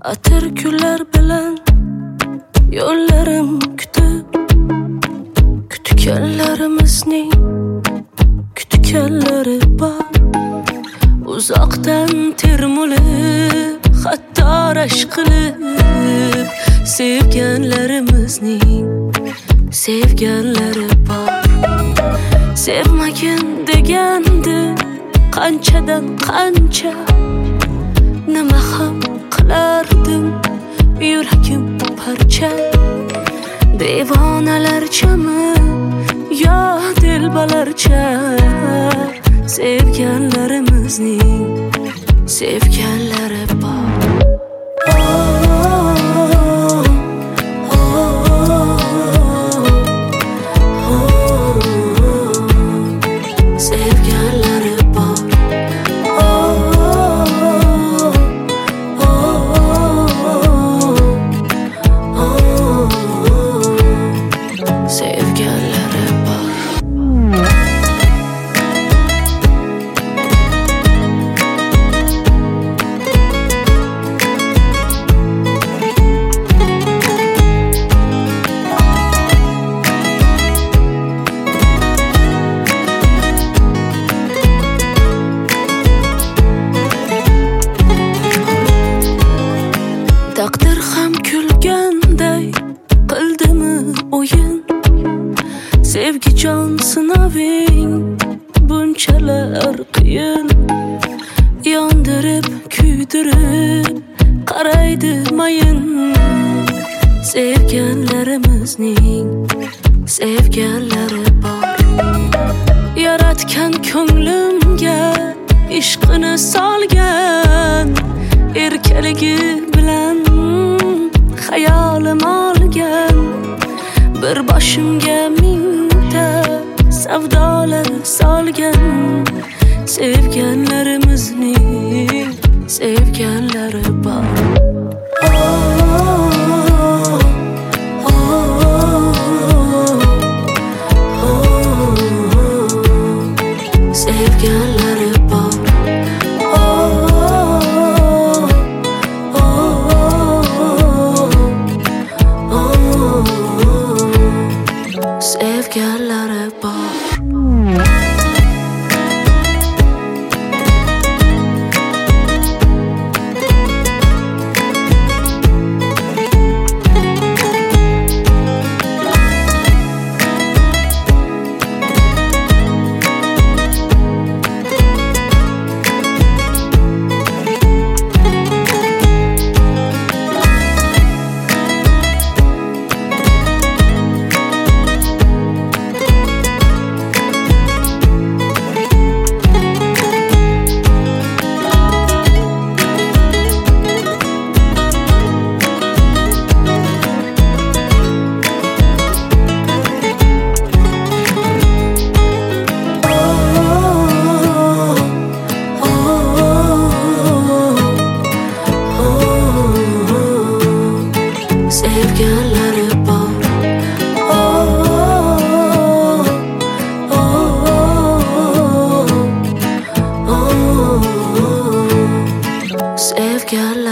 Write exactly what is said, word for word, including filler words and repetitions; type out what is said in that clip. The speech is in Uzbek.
Atir gullar bilan yo'llarim kutib, kutganlarimizning kutganlari bor. Uzoqdan termulib, hatto rashk qilib, sevganlarimizning sevganlari bor. Sevmagin degandi qanchadan qancha, nima ham qilardim yuragim parcha. Devonalarchami yo dilbalarcha, sevganlarimizning sevganlari bor. Taqdir ham kulganday qildimi o'yin, sevgi jon sinaving bunchalar qiyin. Yondirib kuydirib qaraydi mayin, sevganlarimizning sevganlari bor. Yaratgan ko'nglimga ishqini solgan, erkaligi bilan hayolim olgan. Bir boshimga mingta savdolar solgan, sevganlarimizning sevganlari bor. Sevganlari bor. Sevganlari bor. Sevganlari bor. Sevganlari